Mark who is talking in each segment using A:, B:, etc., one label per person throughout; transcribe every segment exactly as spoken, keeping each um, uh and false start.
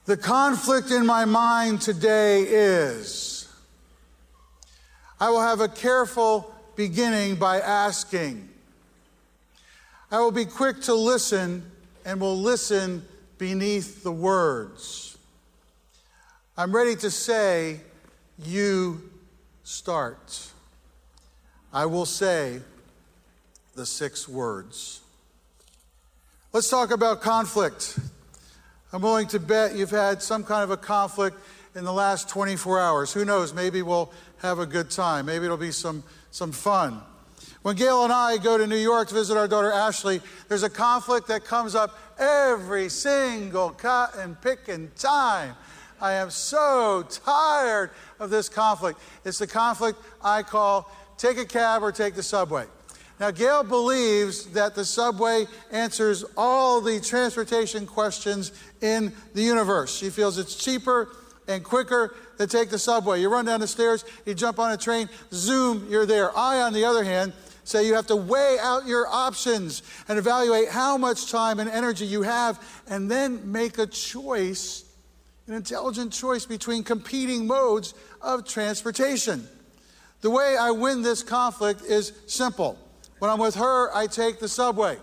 A: The conflict in my mind today is, I will have a careful beginning by asking. I will be quick to listen and will listen beneath the words. I'm ready to say, you start. I will say the six words. Let's talk about conflict. I'm willing to bet you've had some kind of a conflict in the last twenty-four hours. Who knows? Maybe we'll have a good time. Maybe it'll be some, some fun. When Gail and I go to New York to visit our daughter Ashley, there's a conflict that comes up every single cut and pick and time. I am so tired of this conflict. It's the conflict I call take a cab or take the subway. Now, Gail believes that the subway answers all the transportation questions in the universe. She feels it's cheaper and quicker to take the subway. You run down the stairs, you jump on a train, zoom, you're there. I, on the other hand, say you have to weigh out your options and evaluate how much time and energy you have, and then make a choice, an intelligent choice between competing modes of transportation. The way I win this conflict is simple. When I'm with her, I take the subway.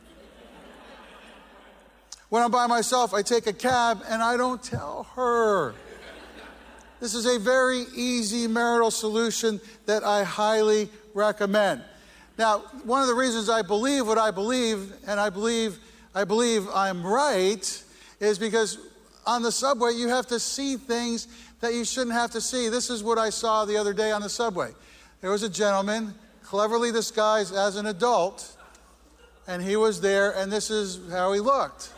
A: When I'm by myself, I take a cab and I don't tell her. This is a very easy marital solution that I highly recommend. Now, one of the reasons I believe what I believe, and I believe I believe I'm right, is because on the subway you have to see things that you shouldn't have to see. This is what I saw the other day on the subway. There was a gentleman cleverly disguised as an adult, and he was there, and this is how he looked.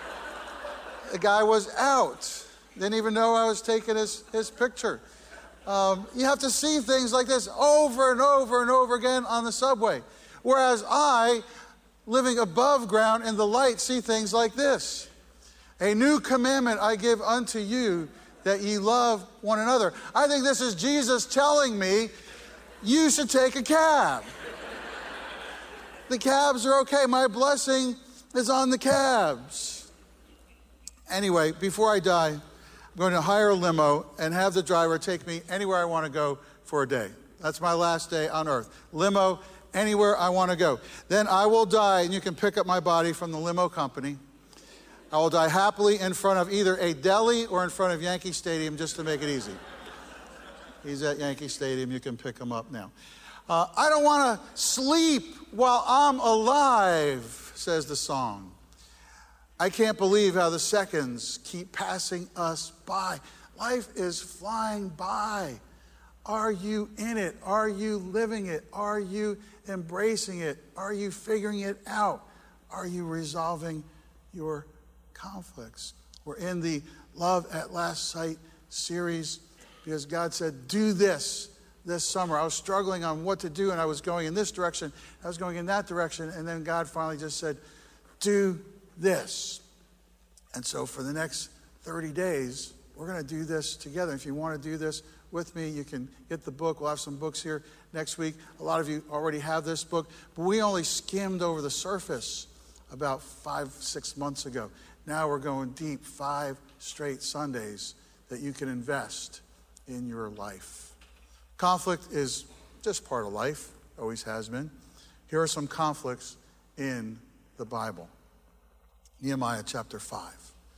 A: The guy was out. Didn't even know I was taking his, his picture. Um, you have to see things like this over and over and over again on the subway. Whereas I, living above ground in the light, see things like this. A new commandment I give unto you, that ye love one another. I think this is Jesus telling me, you should take a cab. The cabs are okay. My blessing is on the cabs. Anyway, before I die, I'm going to hire a limo and have the driver take me anywhere I want to go for a day. That's my last day on earth. Limo, anywhere I want to go. Then I will die, and you can pick up my body from the limo company. I will die happily in front of either a deli or in front of Yankee Stadium, just to make it easy. He's at Yankee Stadium. You can pick him up now. Uh, I don't want to sleep while I'm alive, says the song. I can't believe how the seconds keep passing us by. Life is flying by. Are you in it? Are you living it? Are you embracing it? Are you figuring it out? Are you resolving your conflicts? We're in the Love at Last Sight series because God said, do this this summer. I was struggling on what to do, and I was going in this direction. I was going in that direction, and then God finally just said, do this. And so for the next thirty days, we're going to do this together. If you want to do this with me, you can get the book. We'll have some books here next week. A lot of you already have this book, but we only skimmed over the surface about five, six months ago. Now we're going deep, five straight Sundays that you can invest in your life. Conflict is just part of life, always has been. Here are some conflicts in the Bible. Nehemiah chapter five.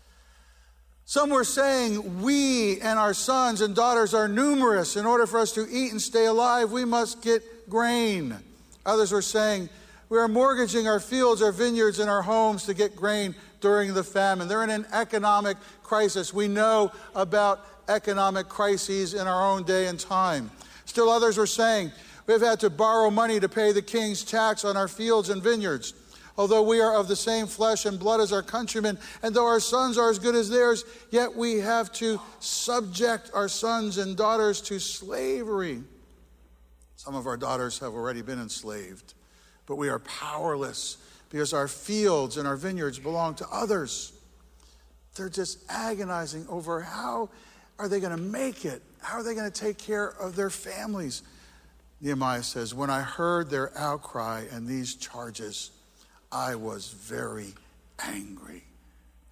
A: Some were saying, we and our sons and daughters are numerous. In order for us to eat and stay alive, we must get grain. Others were saying, we are mortgaging our fields, our vineyards, and our homes to get grain during the famine. They're in an economic crisis. We know about economic crises in our own day and time. Still others were saying, we've had to borrow money to pay the king's tax on our fields and vineyards. Although we are of the same flesh and blood as our countrymen, and though our sons are as good as theirs, yet we have to subject our sons and daughters to slavery. Some of our daughters have already been enslaved, but we are powerless because our fields and our vineyards belong to others. They're just agonizing over how are they going to make it? How are they going to take care of their families? Nehemiah says, when I heard their outcry and these charges, I was very angry.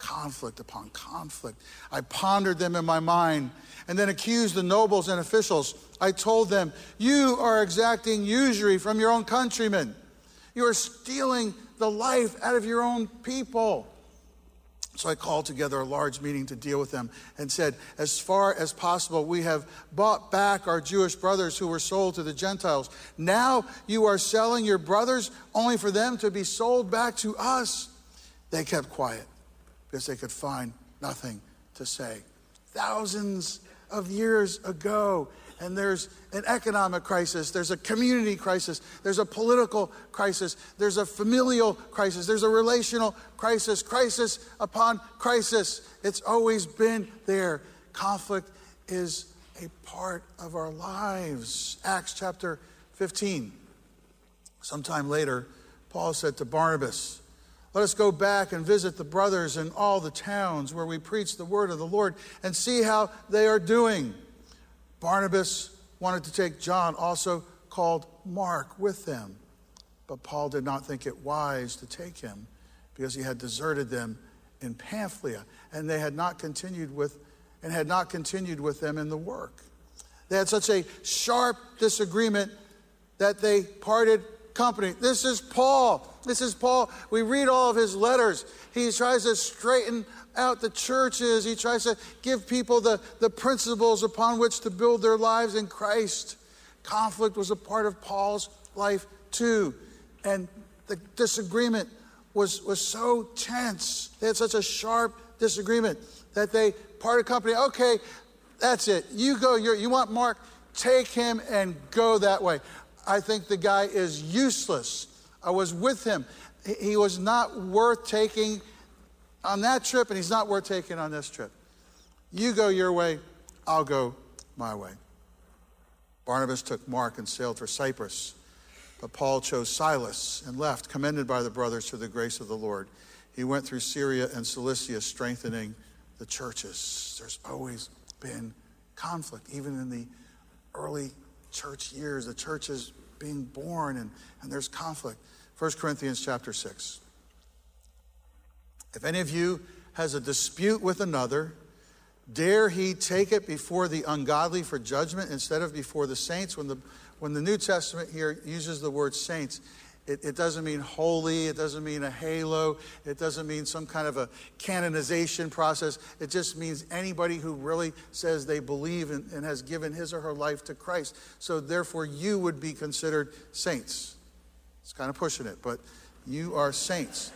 A: conflict upon conflict. I pondered them in my mind and then accused the nobles and officials. I told them, you are exacting usury from your own countrymen. You are stealing the life out of your own people. So I called together a large meeting to deal with them and said, as far as possible, we have bought back our Jewish brothers who were sold to the Gentiles. Now you are selling your brothers only for them to be sold back to us. They kept quiet because they could find nothing to say. Thousands of years ago, and there's an economic crisis, there's a community crisis, there's a political crisis, there's a familial crisis, there's a relational crisis, crisis upon crisis. It's always been there. Conflict is a part of our lives. Acts chapter fifteen. Sometime later, Paul said to Barnabas, let us go back and visit the brothers in all the towns where we preach the word of the Lord and see how they are doing. Barnabas wanted to take John, also called Mark, with them. But Paul did not think it wise to take him because he had deserted them in Pamphylia, and they had not continued with and had not continued with them in the work. They had such a sharp disagreement that they parted company. This is Paul. This is Paul. We read all of his letters. He tries to straighten out the churches. He tries to give people the, the principles upon which to build their lives in Christ. Conflict was a part of Paul's life too. And the disagreement was, was so tense. They had such a sharp disagreement that they parted company. Okay, that's it. You go. You're, you want Mark? Take him and go that way. I think the guy is useless. I was with him. He was not worth taking on that trip, and he's not worth taking on this trip. You go your way, I'll go my way. Barnabas took Mark and sailed for Cyprus, but Paul chose Silas and left, commended by the brothers to the grace of the Lord. He went through Syria and Cilicia, strengthening the churches. There's always been conflict, even in the early church years. The church is being born, and, and there's conflict. First Corinthians chapter six. If any of you has a dispute with another, dare he take it before the ungodly for judgment instead of before the saints? When the, when the New Testament here uses the word saints, it, it doesn't mean holy, it doesn't mean a halo, it doesn't mean some kind of a canonization process. It just means anybody who really says they believe in, and has given his or her life to Christ. So therefore you would be considered saints. It's kind of pushing it, but you are saints.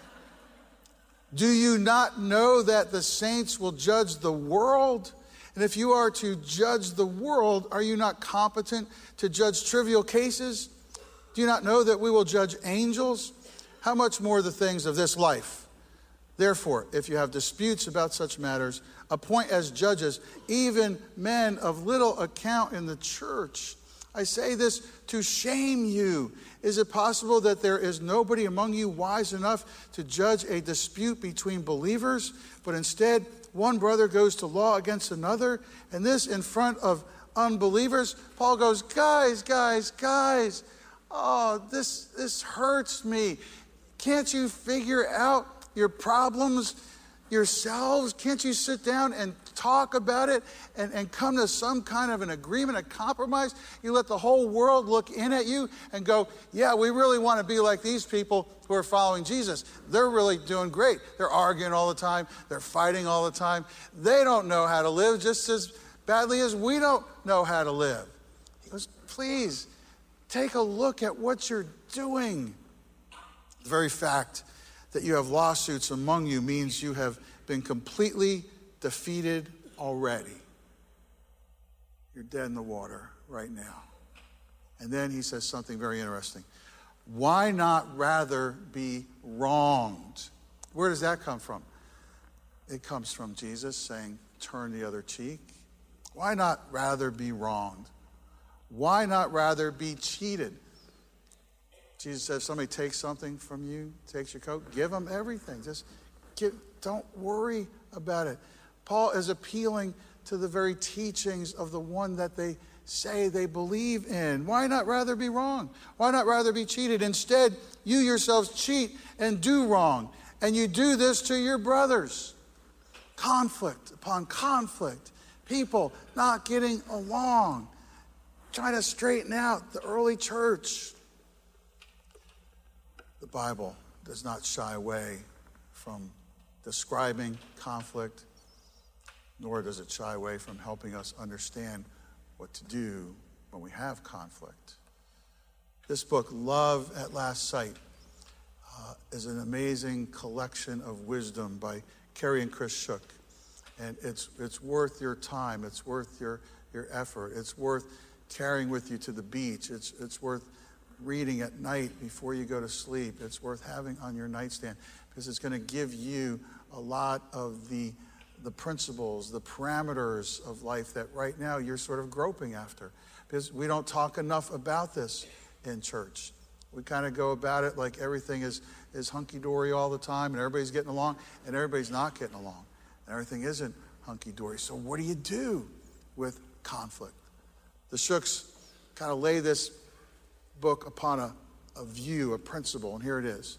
A: Do you not know that the saints will judge the world? And if you are to judge the world, are you not competent to judge trivial cases? Do you not know that we will judge angels? How much more the things of this life? Therefore, if you have disputes about such matters, appoint as judges even men of little account in the church. I say this to shame you. Is it possible that there is nobody among you wise enough to judge a dispute between believers, but instead one brother goes to law against another, and this in front of unbelievers? Paul goes, guys, guys, guys, oh, this, this hurts me. Can't you figure out your problems yourselves? Can't you sit down and talk about it and, and come to some kind of an agreement, a compromise? You let the whole world look in at you and go, yeah, we really want to be like these people who are following Jesus. They're really doing great. They're arguing all the time. They're fighting all the time. They don't know how to live just as badly as we don't know how to live. He goes, please, take a look at what you're doing. The very fact that you have lawsuits among you means you have been completely defeated already. You're dead in the water right now. And then he says something very interesting. Why not rather be wronged? Where does that come from? It comes from Jesus saying, turn the other cheek. Why not rather be wronged? Why not rather be cheated? Jesus says, if somebody takes something from you, takes your coat, give them everything. Just give, don't worry about it. Paul is appealing to the very teachings of the one that they say they believe in. Why not rather be wrong? Why not rather be cheated? Instead, you yourselves cheat and do wrong. And you do this to your brothers. Conflict upon conflict. People not getting along. Trying to straighten out the early church. The Bible does not shy away from describing conflict, nor does it shy away from helping us understand what to do when we have conflict. This book, Love at Last Sight, uh, is an amazing collection of wisdom by Carrie and Chris Shook. And it's it's worth your time. It's worth your, your effort. It's worth carrying with you to the beach. It's it's worth reading at night before you go to sleep. It's worth having on your nightstand because it's going to give you a lot of the the principles, the parameters of life that right now you're sort of groping after. Because we don't talk enough about this in church. We kind of go about it like everything is, is hunky-dory all the time and everybody's getting along and everybody's not getting along. And everything isn't hunky-dory. So what do you do with conflict? The Shooks kind of lay this book upon a, a view, a principle, and here it is.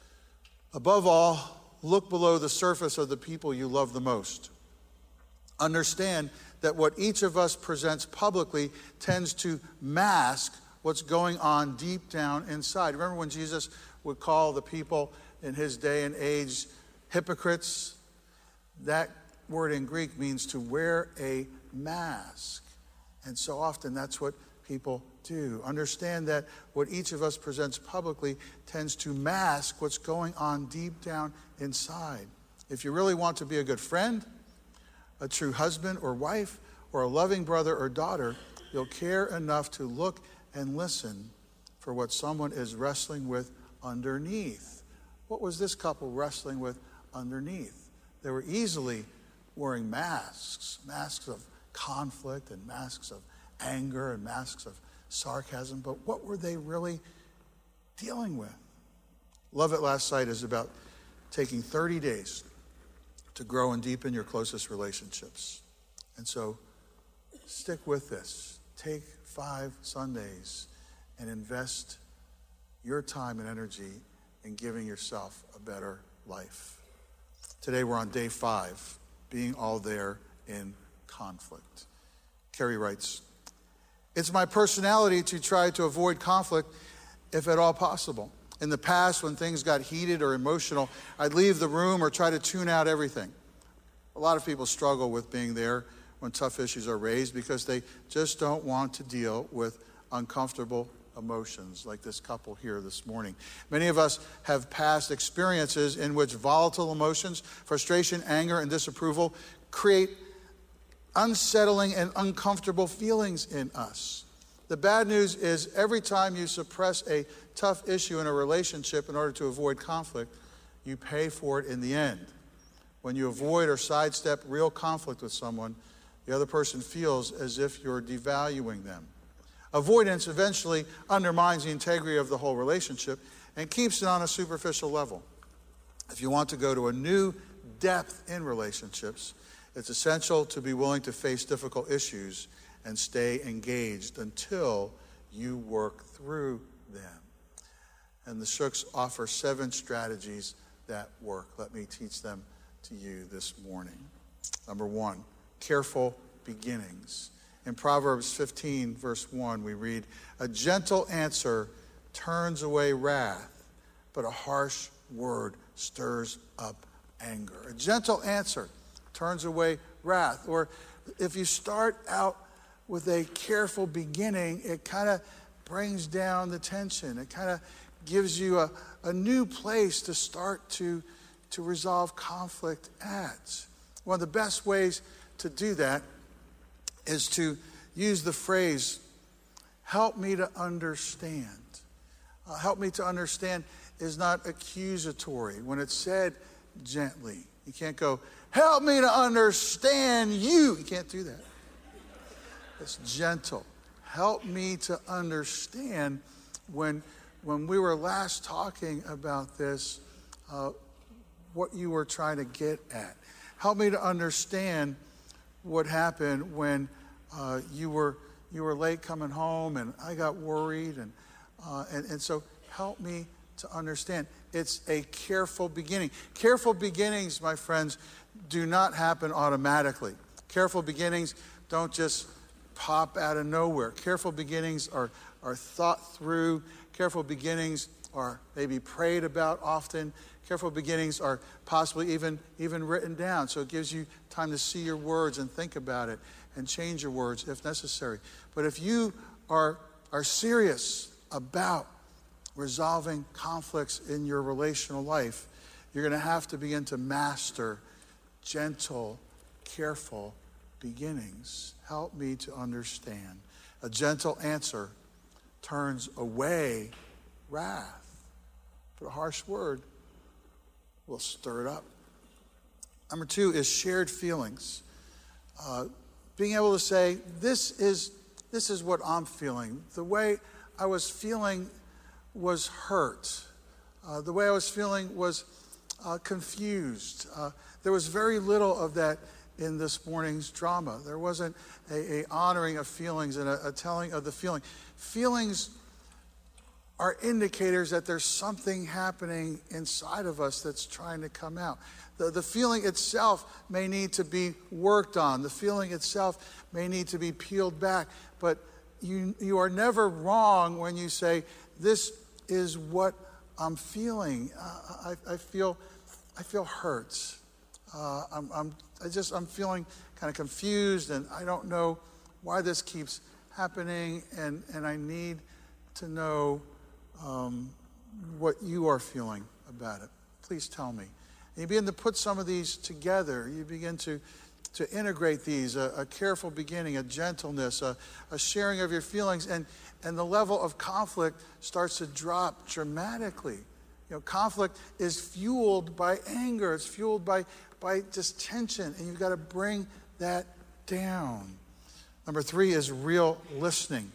A: Above all, look below the surface of the people you love the most. Understand that what each of us presents publicly tends to mask what's going on deep down inside. Remember when Jesus would call the people in his day and age hypocrites? That word in Greek means to wear a mask. And so often that's what people do. Understand that what each of us presents publicly tends to mask what's going on deep down inside. If you really want to be a good friend, a true husband or wife, or a loving brother or daughter, you'll care enough to look and listen for what someone is wrestling with underneath. What was this couple wrestling with underneath? They were easily wearing masks, masks of conflict and masks of anger and masks of sarcasm, but what were they really dealing with? Love at Last Sight is about taking thirty days to grow and deepen your closest relationships. And so stick with this. Take five Sundays and invest your time and energy in giving yourself a better life. Today we're on day five, being all there in conflict. Carrie writes, "It's my personality to try to avoid conflict if at all possible. In the past, when things got heated or emotional, I'd leave the room or try to tune out everything. A lot of people struggle with being there when tough issues are raised because they just don't want to deal with uncomfortable emotions like this couple here this morning. Many of us have past experiences in which volatile emotions, frustration, anger, and disapproval create unsettling and uncomfortable feelings in us. The bad news is every time you suppress a tough issue in a relationship in order to avoid conflict, you pay for it in the end. When you avoid or sidestep real conflict with someone, the other person feels as if you're devaluing them. Avoidance eventually undermines the integrity of the whole relationship and keeps it on a superficial level. If you want to go to a new depth in relationships, it's essential to be willing to face difficult issues and stay engaged until you work through them. And the Shooks offer seven strategies that work. Let me teach them to you this morning. Number one, careful beginnings. In Proverbs fifteen, verse one, we read, "A gentle answer turns away wrath, but a harsh word stirs up anger." A gentle answer turns away wrath. Or if you start out with a careful beginning, it kind of brings down the tension. It kind of gives you a, a new place to start to, to resolve conflict at. One of the best ways to do that is to use the phrase, "help me to understand." Uh, help me to understand is not accusatory when it's said gently. You can't go, "help me to understand you." You can't do that. It's gentle. Help me to understand. When, when we were last talking about this, uh, what you were trying to get at. Help me to understand what happened when uh, you were you were late coming home and I got worried. And, uh, and, and so help me to understand. It's a careful beginning. Careful beginnings, my friends, do not happen automatically. Careful beginnings don't just pop out of nowhere. Careful beginnings are, are thought through. Careful beginnings are maybe prayed about often. Careful beginnings are possibly even, even written down. So it gives you time to see your words and think about it and change your words if necessary. But if you are, are serious about resolving conflicts in your relational life, you're going to have to begin to master gentle, careful beginnings. Help me to understand. A gentle answer turns away wrath, but a harsh word will stir it up. Number two is shared feelings. Uh, being able to say, this is, this is what I'm feeling. The way I was feeling was hurt. Uh, the way I was feeling was uh, confused. Uh, there was very little of that in this morning's drama. There wasn't a, a honoring of feelings and a, a telling of the feeling. Feelings are indicators that there's something happening inside of us that's trying to come out. The, the feeling itself may need to be worked on. The feeling itself may need to be peeled back. But you, you are never wrong when you say, this is what I'm feeling. Uh, I, I feel, I feel hurt. Uh, I'm, I'm, I just, I'm feeling kind of confused, and I don't know why this keeps happening, and, and I need to know um, what you are feeling about it. Please tell me. And you begin to put some of these together. You begin to, to integrate these, a, a careful beginning, a gentleness, a, a sharing of your feelings, and, and the level of conflict starts to drop dramatically. You know, conflict is fueled by anger. It's fueled by, by just tension, and you've got to bring that down. Number three is real listening.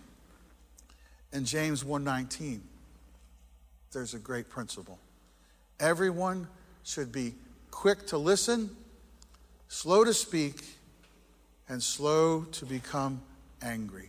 A: In James one nineteen, there's a great principle. Everyone should be quick to listen, slow to speak, and slow to become angry.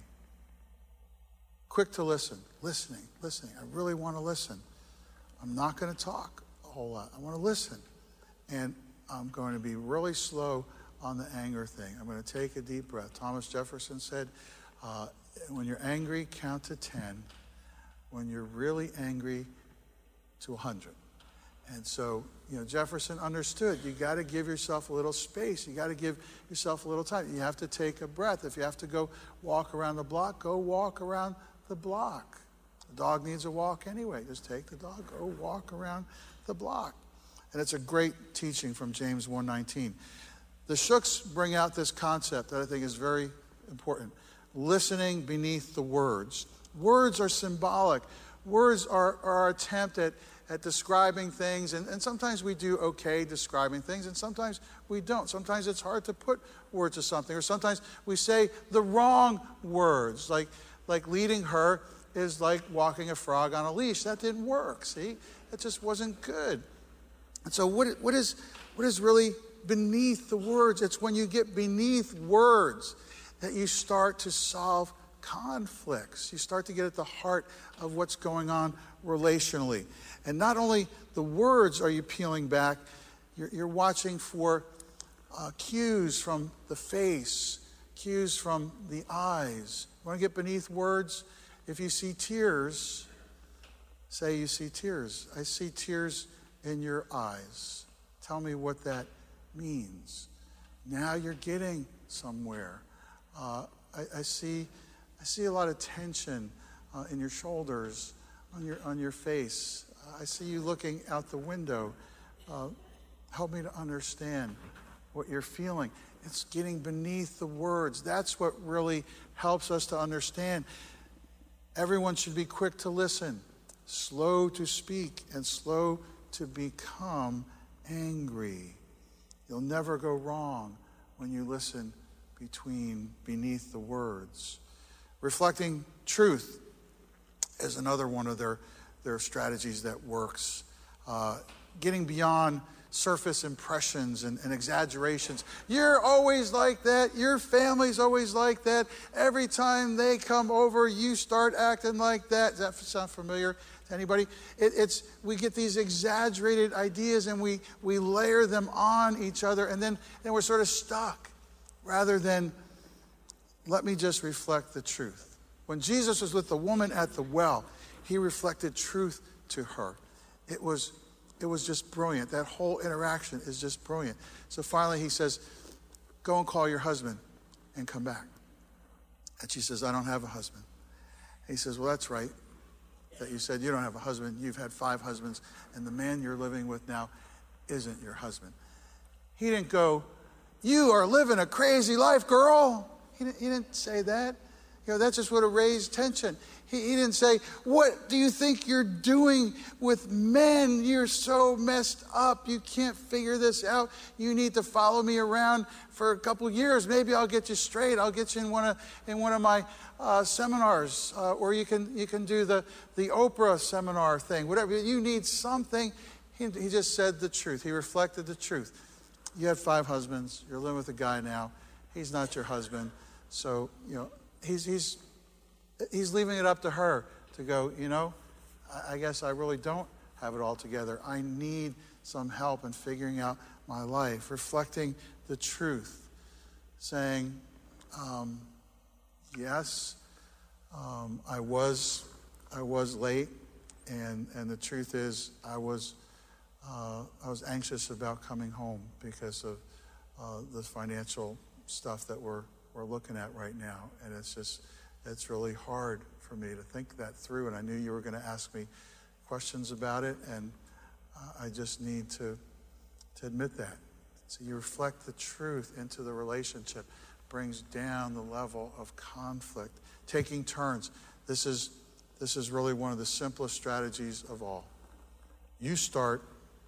A: Quick to listen, listening, listening. I really want to listen. I'm not going to talk a whole lot. I want to listen. And I'm going to be really slow on the anger thing. I'm going to take a deep breath. Thomas Jefferson said, uh, when you're angry, count to ten. When you're really angry, to one hundred. And so, you know, Jefferson understood you got to give yourself a little space. You got to give yourself a little time. You have to take a breath. If you have to go walk around the block, go walk around the block. The dog needs a walk anyway. Just take the dog, go walk around the block. And it's a great teaching from James one nineteen. The Shooks bring out this concept that I think is very important. Listening beneath the words. Words are symbolic. Words are, are our attempt at, at describing things, and, and sometimes we do okay describing things, and sometimes we don't. Sometimes it's hard to put words to something, or sometimes we say the wrong words, like, like leading her is like walking a frog on a leash. That didn't work, see? It just wasn't good. And so what, what, is, what is really beneath the words? It's when you get beneath words that you start to solve conflicts. You start to get at the heart of what's going on relationally. And not only the words are you peeling back, you're, you're watching for uh, cues from the face, cues from the eyes. You want to get beneath words? If you see tears, say you see tears. I see tears in your eyes. Tell me what that means. Now you're getting somewhere. Uh, I, I see I see a lot of tension uh, in your shoulders, on your on your face. Uh, I see you looking out the window. Uh, help me to understand what you're feeling. It's getting beneath the words. That's what really helps us to understand. Everyone should be quick to listen, slow to speak, and slow to become angry. You'll never go wrong when you listen between beneath the words. Reflecting truth is another one of their, their strategies that works. Uh, getting beyond surface impressions and, and exaggerations. You're always like that. Your family's always like that. Every time they come over, you start acting like that. Does that sound familiar to anybody? It, it's we get these exaggerated ideas and we we layer them on each other, and then then we're sort of stuck. Rather than let me just reflect the truth. When Jesus was with the woman at the well, he reflected truth to her. It was It was just brilliant. That whole interaction is just brilliant. So finally he says, go and call your husband and come back. And she says, I don't have a husband. And he says, well, that's right that you said you don't have a husband. You've had five husbands, and the man you're living with now isn't your husband. He didn't go, you are living a crazy life, girl. He didn't, he didn't say that. You know, that just would have raised tension. He, he didn't say, what do you think you're doing with men? You're so messed up. You can't figure this out. You need to follow me around for a couple years. Maybe I'll get you straight. I'll get you in one of in one of my uh, seminars, uh, or you can you can do the the Oprah seminar thing. Whatever you need, something. He, he just said the truth. He reflected the truth. You had five husbands. You're living with a guy now. He's not your husband. So you know he's he's. He's leaving it up to her to go, you know, I guess I really don't have it all together. I need some help in figuring out my life, reflecting the truth, saying, um, yes, um, I was I was late, and, and the truth is I was uh, I was anxious about coming home because of uh, the financial stuff that we're we're looking at right now, and it's just it's really hard for me to think that through, and I knew you were going to ask me questions about it, and uh, I just need to to admit that. So you reflect the truth into the relationship, brings down the level of conflict, taking turns. This is this is really one of the simplest strategies of all. You start,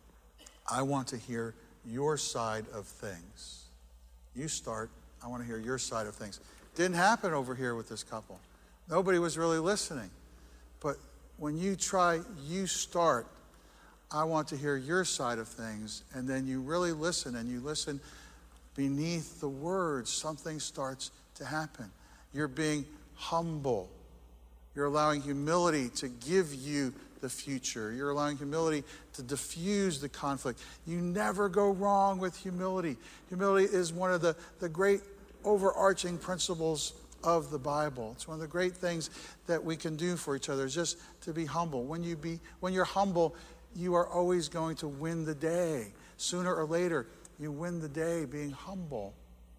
A: I want to hear your side of things. You start, I want to hear your side of things. Didn't happen over here with this couple. Nobody was really listening. But when you try, you start, I want to hear your side of things, and then you really listen, and you listen beneath the words, something starts to happen. You're being humble. You're allowing humility to give you the future. You're allowing humility to diffuse the conflict. You never go wrong with humility. Humility is one of the, the great overarching principles of the Bible. It's one of the great things that we can do for each other, is just to be humble. When you be, when you're humble, you are always going to win the day. Sooner or later, you win the day being humble.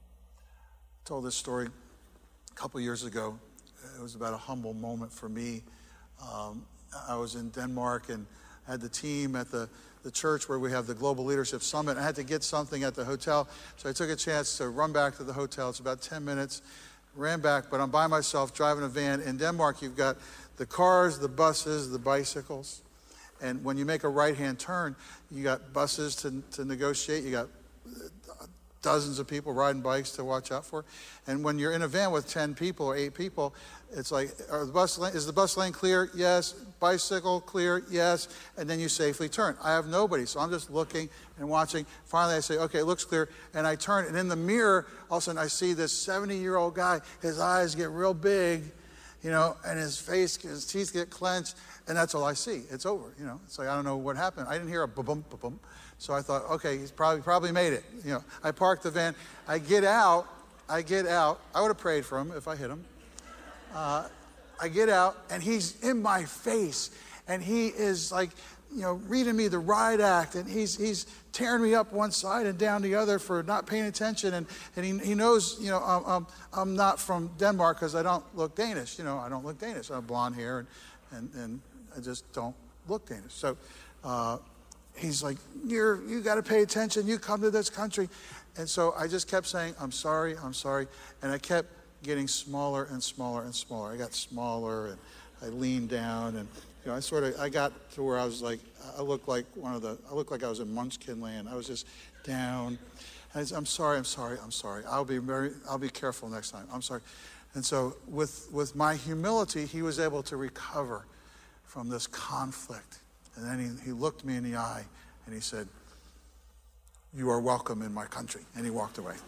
A: I told this story a couple years ago. It was about a humble moment for me. Um, I was in Denmark and I had the team at the, the church where we have the Global Leadership Summit. I had to get something at the hotel, so I took a chance to run back to the hotel. It's about ten minutes. Ran back, but I'm by myself driving a van. In Denmark, you've got the cars, the buses, the bicycles. And when you make a right-hand turn, you got buses to, to negotiate. You got dozens of people riding bikes to watch out for. And when you're in a van with ten people or eight people, it's like, are the bus lane, is the bus lane clear? Yes. Bicycle clear? Yes. And then you safely turn. I have nobody, so I'm just looking and watching. Finally, I say, okay, it looks clear. And I turn, and in the mirror, all of a sudden I see this seventy-year-old guy. His eyes get real big, you know, and his face, his teeth get clenched, and that's all I see. It's over, you know. It's like, I don't know what happened. I didn't hear a ba-bum, ba-bum. So I thought, okay, he's probably probably made it. You know, I parked the van. I get out. I get out. I would have prayed for him if I hit him. Uh, I get out, and he's in my face, and he is like, you know, reading me the riot act, and he's he's tearing me up one side and down the other for not paying attention, and, and he, he knows, you know, I'm, I'm, I'm not from Denmark because I don't look Danish. You know, I don't look Danish. I have blonde hair, and, and, and I just don't look Danish. So uh, he's like, you're, you got to pay attention. You come to this country. And so I just kept saying, I'm sorry, I'm sorry, and I kept getting smaller and smaller and smaller. I got smaller, and I leaned down, and you know, I sort of, I got to where I was like, I looked like one of the, I looked like I was in Munchkin land. I was just down. And I said, I'm sorry, I'm sorry, I'm sorry. I'll be very, I'll be careful next time. I'm sorry. And so with with my humility, he was able to recover from this conflict. And then he, he looked me in the eye, and he said, you are welcome in my country. And he walked away.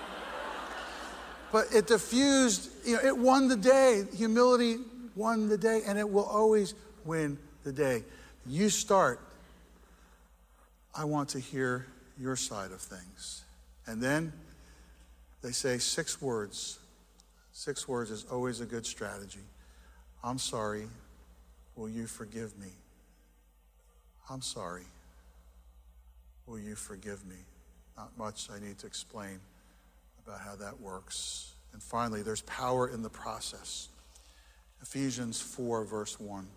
A: But it diffused, you know, it won the day. Humility won the day, and it will always win the day. You start. I want to hear your side of things. And then they say six words. Six words is always a good strategy. I'm sorry. Will you forgive me? I'm sorry. Will you forgive me? Not much I need to explain about how that works. And finally, there's power in the process. Ephesians four, verse one.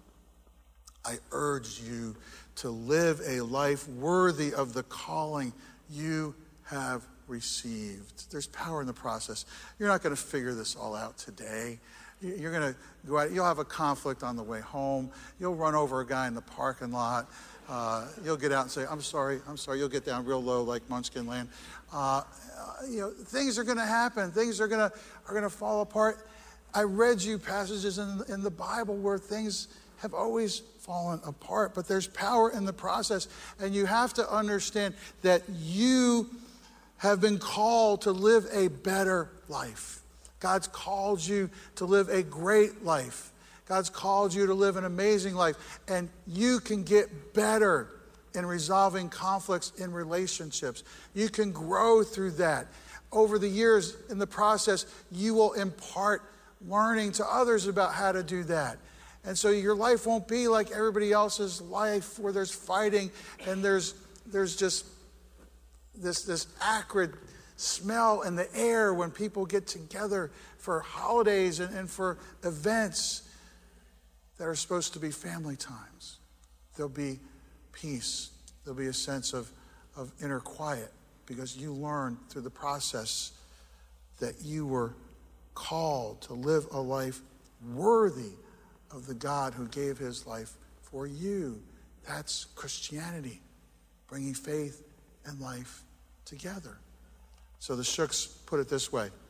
A: I urge you to live a life worthy of the calling you have received. There's power in the process. You're not going to figure this all out today. You're going to go out. You'll have a conflict on the way home. You'll run over a guy in the parking lot. Uh, you'll get out and say, I'm sorry, I'm sorry. You'll get down real low like Munchkin Land. Uh, you know, things are going to happen. Things are going to are going to fall apart. I read you passages in, in the Bible where things have always fallen apart, but there's power in the process. And you have to understand that you have been called to live a better life. God's called you to live a great life. God's called you to live an amazing life. And you can get better in resolving conflicts in relationships. You can grow through that. Over the years, in the process, you will impart learning to others about how to do that. And so your life won't be like everybody else's life where there's fighting and there's there's just this, this acrid smell in the air when people get together for holidays and, and for events that are supposed to be family times. There'll be peace. There'll be a sense of, of inner quiet because you learned through the process that you were called to live a life worthy of the God who gave his life for you. That's Christianity, bringing faith and life together. So the Shooks put it this way.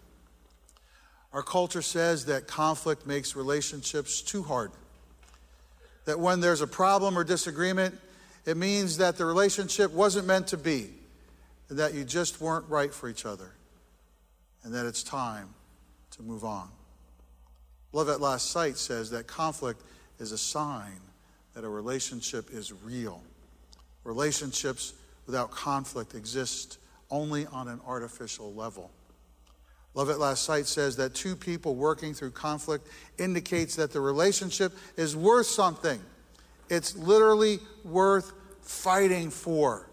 A: Our culture says that conflict makes relationships too hard. That when there's a problem or disagreement, it means that the relationship wasn't meant to be, and that you just weren't right for each other, and that it's time to move on. Love at Last Sight says that conflict is a sign that a relationship is real. Relationships without conflict exist only on an artificial level. Love at Last Sight says that two people working through conflict indicates that the relationship is worth something. It's literally worth fighting for.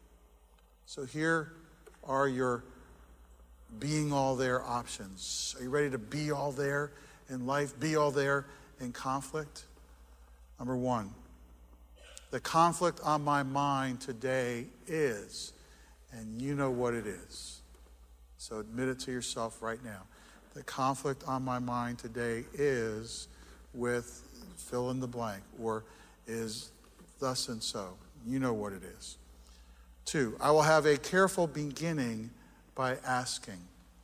A: So here are your being all there options. Are you ready to be all there in life, be all there in conflict? Number one, the conflict on my mind today is, and you know what it is. So admit it to yourself right now. The conflict on my mind today is with fill in the blank, or is thus and so. You know what it is. Two, I will have a careful beginning by asking.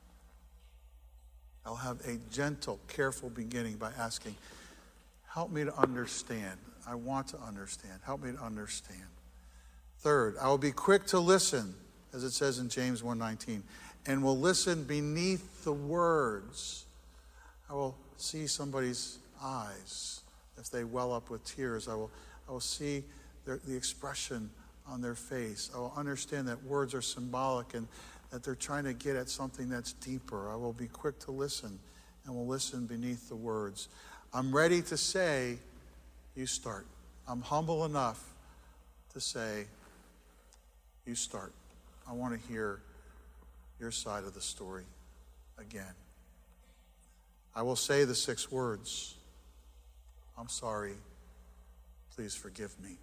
A: I'll have a gentle, careful beginning by asking, help me to understand. I want to understand. Help me to understand. Third, I will be quick to listen, as it says in James one nineteen, and will listen beneath the words. I will see somebody's eyes. If they well up with tears, I will, I will see their, the expression on their face. I will understand that words are symbolic and that they're trying to get at something that's deeper. I will be quick to listen and will listen beneath the words. I'm ready to say, you start. I'm humble enough to say, you start. I want to hear your side of the story again. I will say the six words. I'm sorry. Please forgive me.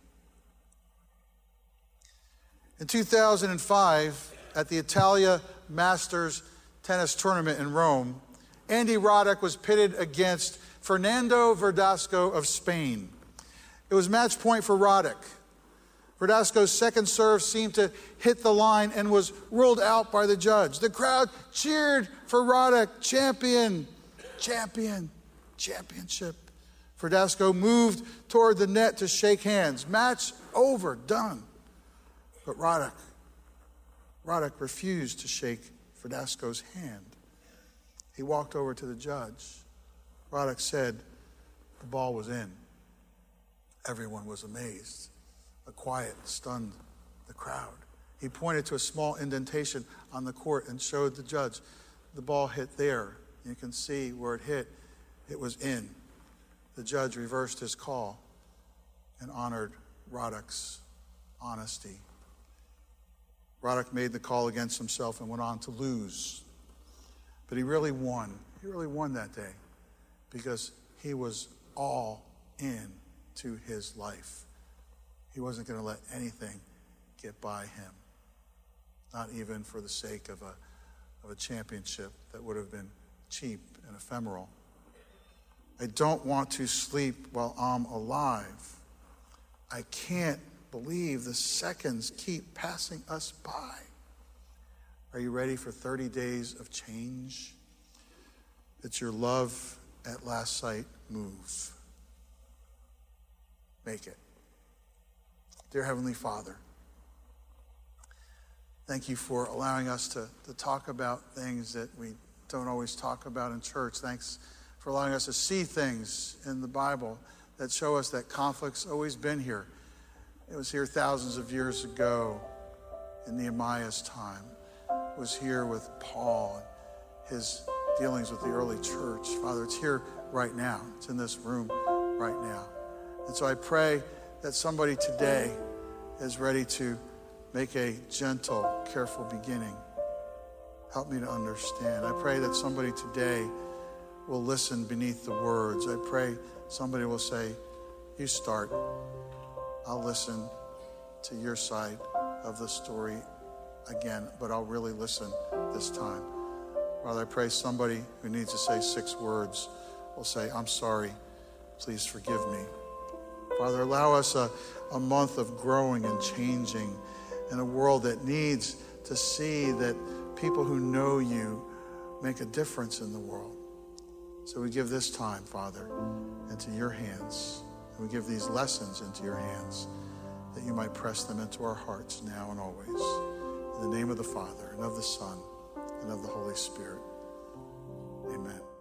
A: In two thousand five, at the Italia Masters tennis tournament in Rome, Andy Roddick was pitted against Fernando Verdasco of Spain. It was match point for Roddick. Verdasco's second serve seemed to hit the line and was ruled out by the judge. The crowd cheered for Roddick, champion, champion, championship. Verdasco moved toward the net to shake hands. Match over, done. But Roddick Roddick refused to shake Verdasco's hand. He walked over to the judge. Roddick said the ball was in. Everyone was amazed. A quiet stunned the crowd. He pointed to a small indentation on the court and showed the judge. The ball hit there. You can see where it hit. It was in. The judge reversed his call and honored Roddick's honesty. Roddick made the call against himself and went on to lose. But he really won. He really won that day because he was all in to his life. He wasn't going to let anything get by him, not even for the sake of a, of a championship that would have been cheap and ephemeral. I don't want to sleep while I'm alive. I can't believe the seconds keep passing us by. Are you ready for thirty days of change? It's your love at last sight move. Make it. Dear Heavenly Father, thank you for allowing us to, to talk about things that we don't always talk about in church. Thanks for allowing us to see things in the Bible that show us that conflict's always been here. It was here thousands of years ago in Nehemiah's time. It was here with Paul and his dealings with the early church. Father, it's here right now. It's in this room right now. And so I pray that somebody today is ready to make a gentle, careful beginning. Help me to understand. I pray that somebody today will listen beneath the words. I pray somebody will say, you start. I'll listen to your side of the story again, but I'll really listen this time. Father, I pray somebody who needs to say six words will say, I'm sorry, please forgive me. Father, allow us a, a month of growing and changing in a world that needs to see that people who know you make a difference in the world. So we give this time, Father, into your hands. And we give these lessons into your hands that you might press them into our hearts now and always. In the name of the Father, and of the Son, and of the Holy Spirit. Amen.